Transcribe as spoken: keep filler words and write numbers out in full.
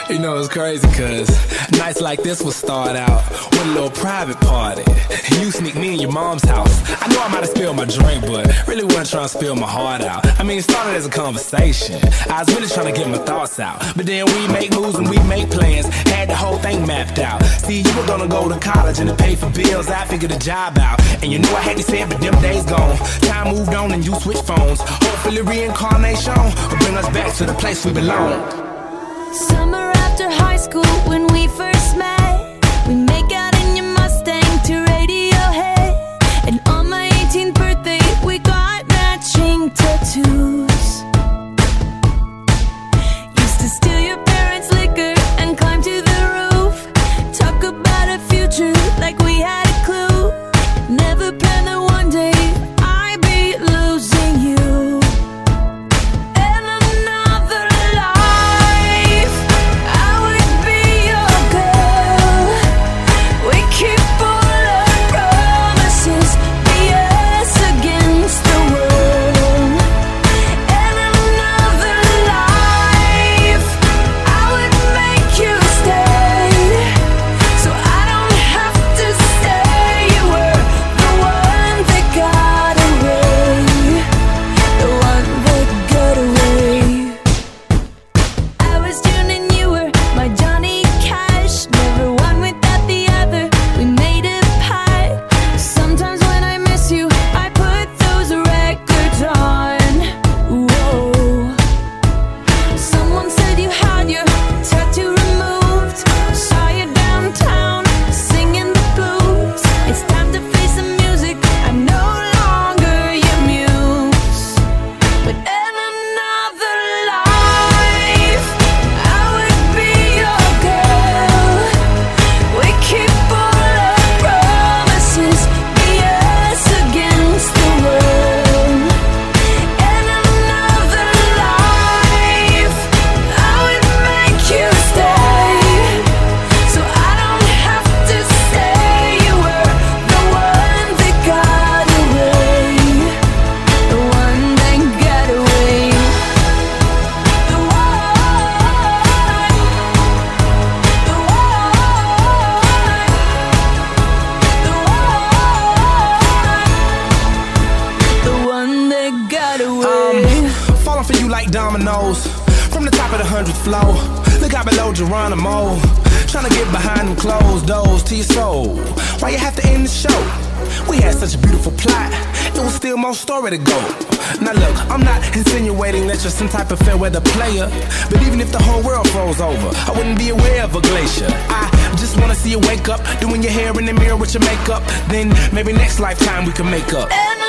You know, it's crazy cause nights like this will start out with a little private party. You sneak me in your mom's house. I know I might have spilled my drink, but really wasn't trying to spill my heart out. I mean, it started as a conversation. I was really trying to get my thoughts out. But then we make moves and we make plans. Had the whole thing mapped out. See, you were gonna go to college and to pay for bills. I figured a job out. And you knew I had to say it, but them days gone. Time moved on and you switched phones. Hopefully reincarnation will bring us back to the place we belong. Summer after high school when we first met, we make out in your Mustang to Radiohead. And on my eighteenth birthday we got matching tattoos. Used to steal your parents' liquor and climb to the roof. Talk about a future like we had a clue. Never planned that one day I'd be losing you. For you like dominoes from the top of the hundredth floor. Look out below Geronimo, trying to get behind them closed doors to your soul. Why you have to end the show? We had such a beautiful plot, it was still more story to go. Now look, I'm not insinuating that you're some type of fair weather player, but even if the whole world froze over, I wouldn't be aware of a glacier. I just wanna see you wake up, doing your hair in the mirror with your makeup. Then maybe next lifetime we can make up.